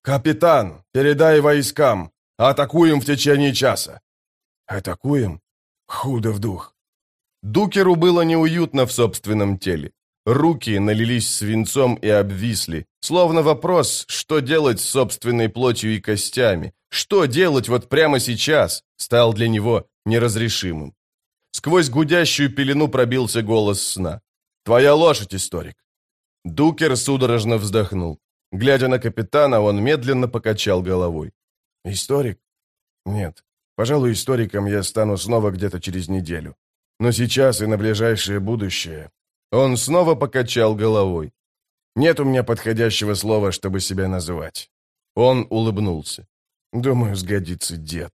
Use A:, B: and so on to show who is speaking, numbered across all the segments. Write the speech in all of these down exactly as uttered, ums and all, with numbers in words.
A: «Капитан, передай войскам. Атакуем в течение часа». «Атакуем? Худо в дух».
B: Дукеру было неуютно в собственном теле. Руки налились свинцом и обвисли, словно вопрос, что делать с собственной плотью и костями, что делать вот прямо сейчас, стал для него неразрешимым. Сквозь гудящую пелену пробился голос сна. «Твоя лошадь, историк!» Дукер судорожно вздохнул. Глядя на капитана, он медленно покачал головой.
A: «Историк? Нет. Пожалуй, историком я стану снова где-то через неделю. Но сейчас и на ближайшее будущее...»
B: Он снова покачал головой.
A: «Нет у меня подходящего слова, чтобы себя называть».
B: Он улыбнулся.
A: «Думаю, сгодится дед».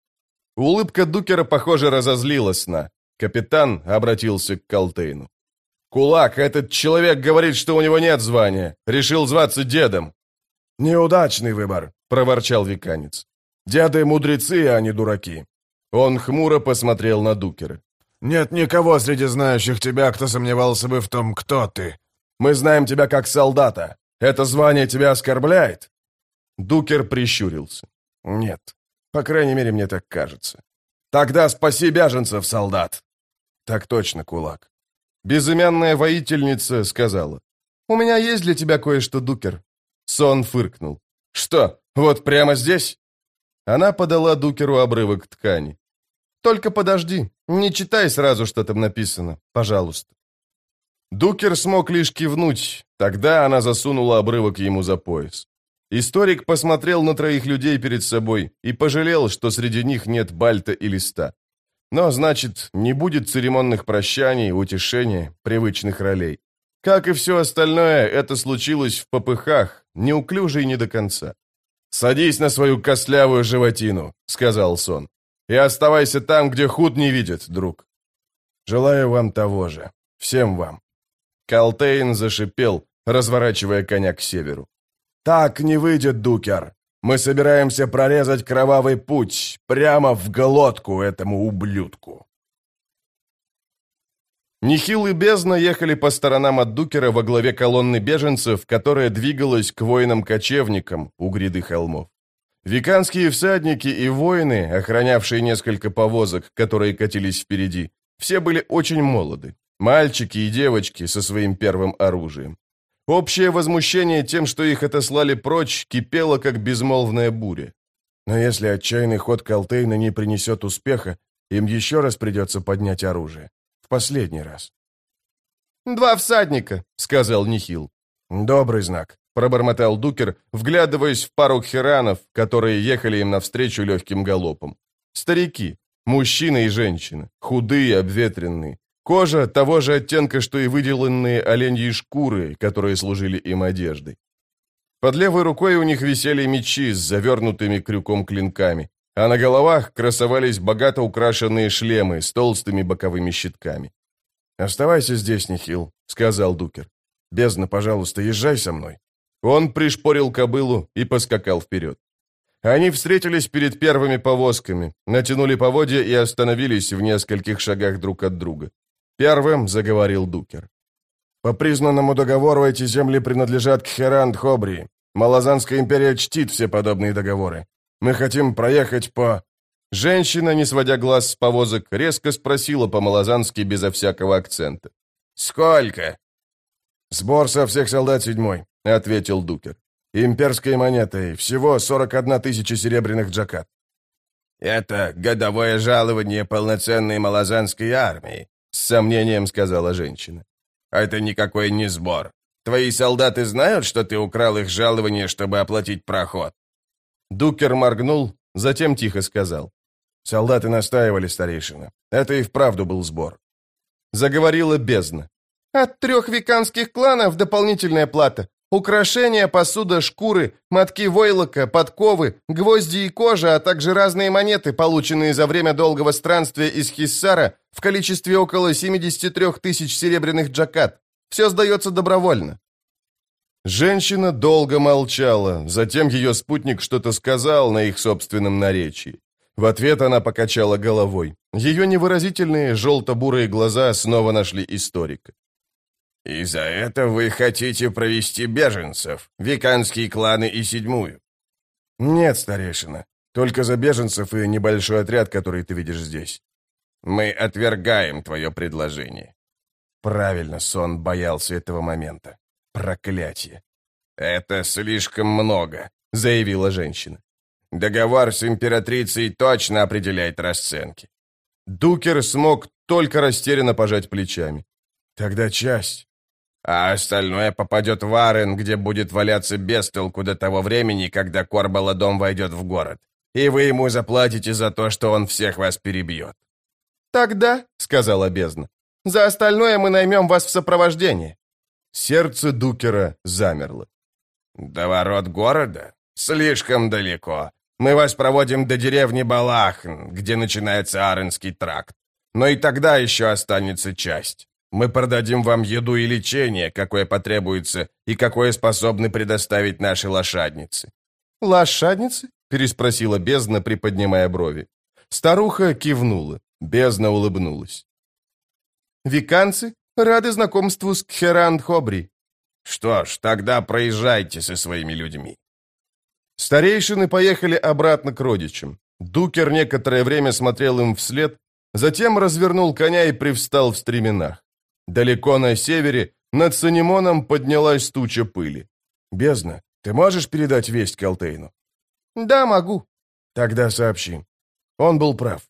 B: Улыбка Дукера, похоже, разозлила сна. Капитан обратился к Калтейну. «Кулак, этот человек говорит, что у него нет звания. Решил зваться дедом».
A: «Неудачный выбор», — проворчал веканец. «Деды мудрецы, а не дураки».
B: Он хмуро посмотрел на Дукера.
A: «Нет никого среди знающих тебя, кто сомневался бы в том, кто ты. Мы знаем тебя как солдата. Это звание тебя оскорбляет?»
B: Дукер прищурился.
A: «Нет. По крайней мере, мне так кажется». «Тогда спаси беженцев, солдат!» «Так точно, кулак».
B: Безымянная воительница сказала. «У меня есть для тебя кое-что, Дукер». Сон фыркнул. «Что, вот прямо здесь?» Она подала Дукеру обрывок ткани. «Только подожди, не читай сразу, что там написано, пожалуйста». Дукер смог лишь кивнуть, тогда она засунула обрывок ему за пояс. Историк посмотрел на троих людей перед собой и пожалел, что среди них нет бальта и листа. Но, значит, не будет церемонных прощаний, утешения, привычных ролей. Как и все остальное, это случилось в попыхах, неуклюже и не до конца. «Садись на свою костлявую животину», — сказал сон. «И оставайся там, где худ не видит, друг».
A: «Желаю вам того же. Всем вам».
B: Калтейн зашипел, разворачивая коня к северу.
A: «Так не выйдет, Дукер. Мы собираемся прорезать кровавый путь прямо в глотку этому ублюдку».
B: Нихил и Бездна ехали по сторонам от Дукера во главе колонны беженцев, которая двигалась к воинам-кочевникам у гряды холмов. Веканские всадники и воины, охранявшие несколько повозок, которые катились впереди, все были очень молоды. Мальчики и девочки со своим первым оружием. Общее возмущение тем, что их отослали прочь, кипело, как безмолвная буря.
A: Но если отчаянный ход Калтейна не принесет успеха, им еще раз придется поднять оружие. В последний раз.
B: «Два всадника», — сказал Нихил.
A: «Добрый знак»,
B: — пробормотал Дукер, вглядываясь в пару херанов, которые ехали им навстречу легким галопом. Старики, мужчина и женщина, худые, обветренные. Кожа того же оттенка, что и выделанные оленьи шкуры, которые служили им одеждой. Под левой рукой у них висели мечи с завернутыми крюком клинками, а на головах красовались богато украшенные шлемы с толстыми боковыми щитками.
A: «Оставайся здесь, Нихил», — сказал Дукер. «Бездна, пожалуйста, езжай со мной».
B: Он пришпорил кобылу и поскакал вперед. Они встретились перед первыми повозками, натянули поводья и остановились в нескольких шагах друг от друга. Первым заговорил Дукер.
A: «По признанному договору эти земли принадлежат Кхеран-Хобри. Малазанская империя чтит все подобные договоры. Мы хотим проехать по...»
B: Женщина, не сводя глаз с повозок, резко спросила по-малазански безо всякого акцента. «Сколько?»
A: «Сбор со всех солдат седьмой», — ответил Дукер. «Имперской монетой. Всего сорок одна тысяча серебряных джакат».
B: «Это годовое жалование полноценной малазанской армии», — с сомнением сказала женщина. «Это никакой не сбор. Твои солдаты знают, что ты украл их жалование, чтобы оплатить проход?» Дукер моргнул, затем тихо сказал.
A: «Солдаты настаивали, старейшина. Это и вправду был сбор».
B: Заговорила Бездна. «От трех веканских кланов дополнительная плата. Украшения, посуда, шкуры, мотки войлока, подковы, гвозди и кожа, а также разные монеты, полученные за время долгого странствия из Хиссара в количестве около семьдесят три тысяч серебряных джакат. Все сдается добровольно». Женщина долго молчала, затем ее спутник что-то сказал на их собственном наречии. В ответ она покачала головой. Ее невыразительные желто-бурые глаза снова нашли историка. «И за это вы хотите провести беженцев, веканские кланы и седьмую?
A: «Нет, старейшина. Только за беженцев и небольшой отряд, который ты видишь здесь».
B: «Мы отвергаем твое предложение».
A: Правильно, Сон боялся этого момента. Проклятие.
B: «Это слишком много», — заявила женщина. «Договор с императрицей точно определяет расценки».
A: Дукер смог только растерянно пожать плечами. «Тогда часть».
B: «А остальное попадет в Арен, где будет валяться без толку до того времени, когда Корбаладом войдет в город. И вы ему заплатите за то, что он всех вас перебьет».
A: «Тогда», — сказала бездна, — «за остальное мы наймем вас в сопровождение». Сердце Дукера замерло.
B: «До ворот города? Слишком далеко. Мы вас проводим до деревни Балахн, где начинается Аренский тракт. Но и тогда еще останется часть. Мы продадим вам еду и лечение, какое потребуется и какое способны предоставить наши лошадницы».
A: «Лошадницы?» — переспросила бездна, приподнимая брови. Старуха кивнула. Бездна улыбнулась. «Виканцы, рады знакомству с Кхеранд-Хобри».
B: «Что ж, тогда проезжайте со своими людьми».
A: Старейшины поехали обратно к родичам. Дукер некоторое время смотрел им вслед, затем развернул коня и привстал в стременах. Далеко на севере над Санимоном поднялась туча пыли. «Бездна, ты можешь передать весть Калтейну?» «Да, могу». «Тогда сообщи». Он был прав.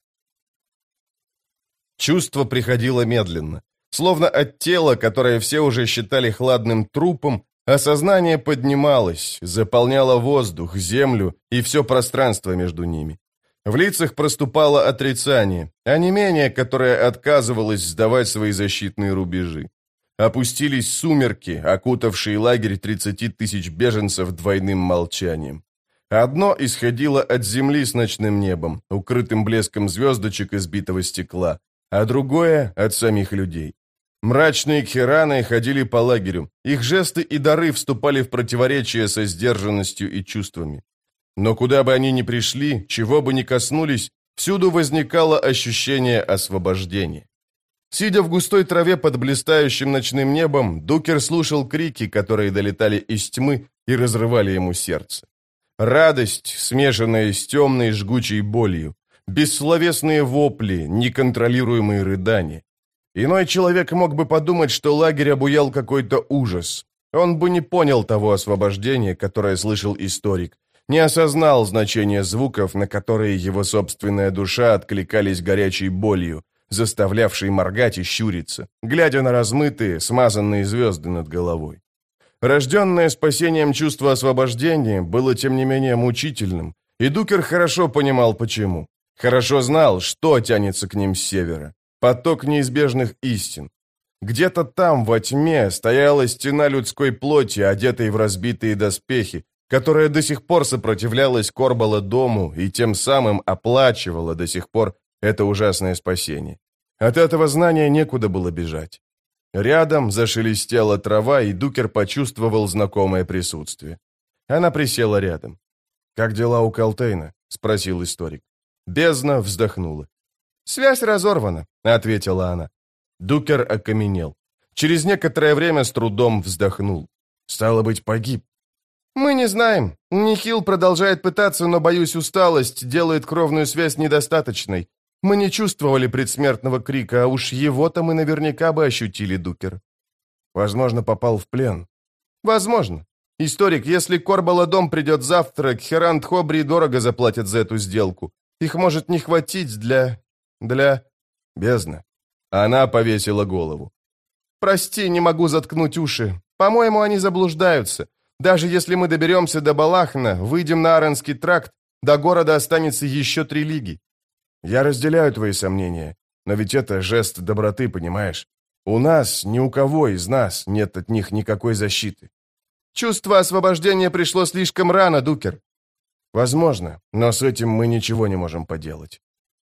A: Чувство приходило медленно. Словно от тела, которое все уже считали хладным трупом, осознание поднималось, заполняло воздух, землю и все пространство между ними. В лицах проступало отрицание, онемение, которое отказывалось сдавать свои защитные рубежи. Опустились сумерки, окутавшие лагерь тридцати тысяч беженцев двойным молчанием. Одно исходило от земли с ночным небом, укрытым блеском звездочек из битого стекла, а другое — от самих людей. Мрачные кхераны ходили по лагерю, их жесты и дары вступали в противоречие со сдержанностью и чувствами. Но куда бы они ни пришли, чего бы ни коснулись, всюду возникало ощущение освобождения. Сидя в густой траве под блистающим ночным небом, Дукер слушал крики, которые долетали из тьмы и разрывали ему сердце. Радость, смешанная с темной жгучей болью, бессловесные вопли, неконтролируемые рыдания. Иной человек мог бы подумать, что лагерь обуял какой-то ужас. Он бы не понял того освобождения, которое слышал историк, не осознал значения звуков, на которые его собственная душа откликались горячей болью, заставлявшей моргать и щуриться, глядя на размытые, смазанные звезды над головой. Рожденное спасением чувство освобождения было, тем не менее, мучительным, и Дукер хорошо понимал, почему. Хорошо знал, что тянется к ним с севера. Поток неизбежных истин. Где-то там, во тьме, стояла стена людской плоти, одетой в разбитые доспехи, которая до сих пор сопротивлялась Корбаладому и тем самым оплачивала до сих пор это ужасное спасение. От этого знания некуда было бежать. Рядом зашелестела трава, и Дукер почувствовал знакомое присутствие. Она присела рядом. «Как дела у Калтейна?» — спросил историк. Бездна вздохнула. «Связь разорвана», — ответила она. Дукер окаменел. Через некоторое время с трудом вздохнул. «Стало быть, погиб». «Мы не знаем. Нихил продолжает пытаться, но, боюсь, усталость делает кровную связь недостаточной. Мы не чувствовали предсмертного крика, а уж его-то мы наверняка бы ощутили, Дукер». «Возможно, попал в плен». «Возможно. Историк, если Корбаладом придет завтра, Кхеранд-Хобри дорого заплатят за эту сделку. Их может не хватить для... для... бездна». Она повесила голову. «Прости, не могу заткнуть уши. По-моему, они заблуждаются. Даже если мы доберемся до Балахна, выйдем на Аренский тракт, до города останется еще три лиги». «Я разделяю твои сомнения, но ведь это жест доброты, понимаешь? У нас, ни у кого из нас нет от них никакой защиты». «Чувство освобождения пришло слишком рано, Дукер». «Возможно, но с этим мы ничего не можем поделать».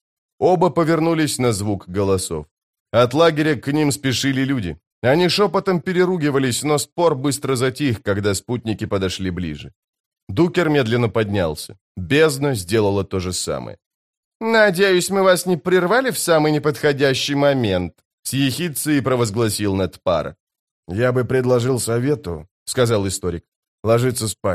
A: Оба повернулись на звук голосов. От лагеря к ним спешили люди. Они шепотом переругивались, но спор быстро затих, когда спутники подошли ближе. Дукер медленно поднялся. Бездна сделала то же самое. «Надеюсь, мы вас не прервали в самый неподходящий момент», — с ехидцей провозгласил Нетпара. «Я бы предложил совету», — сказал историк, — «ложиться спать.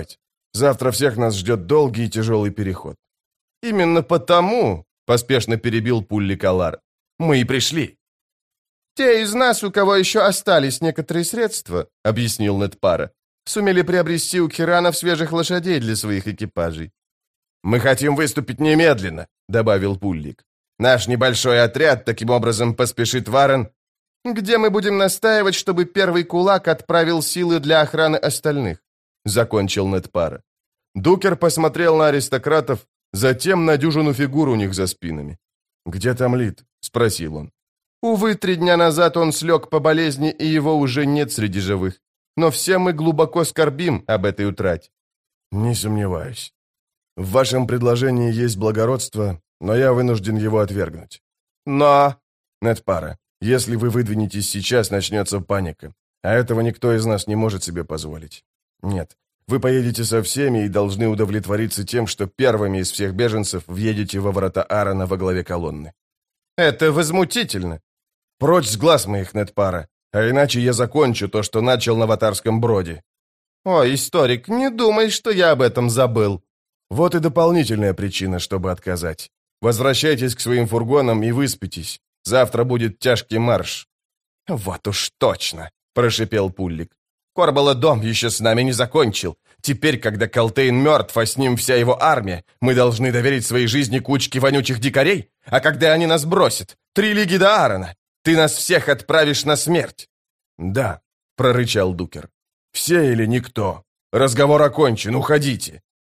A: Завтра всех нас ждет долгий и тяжелый переход».
B: «Именно потому», — поспешно перебил Пулли Калар, — «мы и пришли». «Те из нас, у кого еще остались некоторые средства», — объяснил Нетпара, «сумели приобрести у Киранов свежих лошадей для своих экипажей».
A: «Мы хотим выступить немедленно», — добавил Пуллик. «Наш небольшой отряд таким образом поспешит в Арен».
B: «Где мы будем настаивать, чтобы первый кулак отправил силы для охраны остальных», — закончил Нетпара.
A: Дукер посмотрел на аристократов, затем на дюжину фигур у них за спинами. «Где там Лид?» — спросил он.
B: «Увы, три дня назад он слег по болезни, и его уже нет среди живых. Но все мы глубоко скорбим об этой утрате».
A: «Не сомневаюсь. В вашем предложении есть благородство, но я вынужден его отвергнуть».
B: «Но...»
A: «Нетпара, если вы выдвинетесь сейчас, начнется паника, а этого никто из нас не может себе позволить. Нет, вы поедете со всеми и должны удовлетвориться тем, что первыми из всех беженцев въедете во врата Арена во главе колонны».
B: «Это возмутительно».
A: «Прочь с глаз моих, Нетпара, а иначе я закончу то, что начал на Ватарском броде».
B: «О, историк, не думай, что я об этом забыл».
A: «Вот и дополнительная причина, чтобы отказать. Возвращайтесь к своим фургонам и выспитесь. Завтра будет тяжкий марш».
B: «Вот уж точно», — прошипел Пуллик. «Корбала-дом еще с нами не закончил. Теперь, когда Калтейн мертв, а с ним вся его армия, мы должны доверить своей жизни кучке вонючих дикарей? А когда они нас бросят? Три лиги до Арена. Ты нас всех отправишь на смерть».
A: «Да», — прорычал Дукер. «Все или никто. Разговор окончен, уходите».